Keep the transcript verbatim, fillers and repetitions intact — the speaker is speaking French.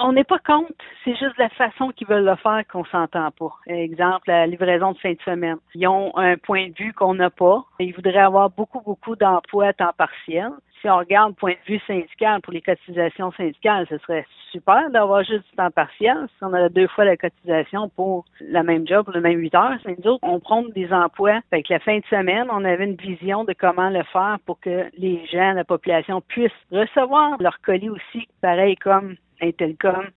on n'est pas contre, c'est juste la façon qu'ils veulent le faire qu'on s'entend pas. Exemple, la livraison de fin de semaine. Ils ont un point de vue qu'on n'a pas. Ils voudraient avoir beaucoup, beaucoup d'emplois à temps partiel. Si on regarde point de vue syndical pour les cotisations syndicales, ce serait super d'avoir juste du temps partiel. Si on a deux fois la cotisation pour la même job, pour le même huit heures, c'est nous autres, on prend des emplois. Fait que la fin de semaine, on avait une vision de comment le faire pour que les gens, la population puissent recevoir leur colis aussi, pareil comme Intelcom,